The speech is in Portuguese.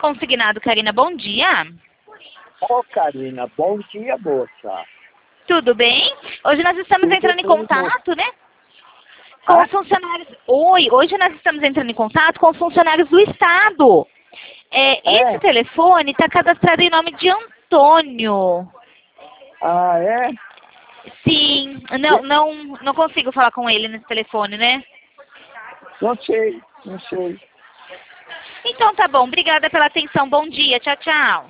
Consignado, Karina, bom dia. Ô, Karina, bom dia, moça. Tudo bem? Hoje nós estamos Tudo entrando em bem, contato, né? Com os funcionários... Oi, hoje nós estamos entrando em contato com os funcionários do Estado. Esse telefone está cadastrado em nome de Antônio. Ah, é? Sim, não consigo falar com ele nesse telefone, né? Não sei, não sei. Então tá bom, obrigada pela atenção, bom dia, tchau, tchau.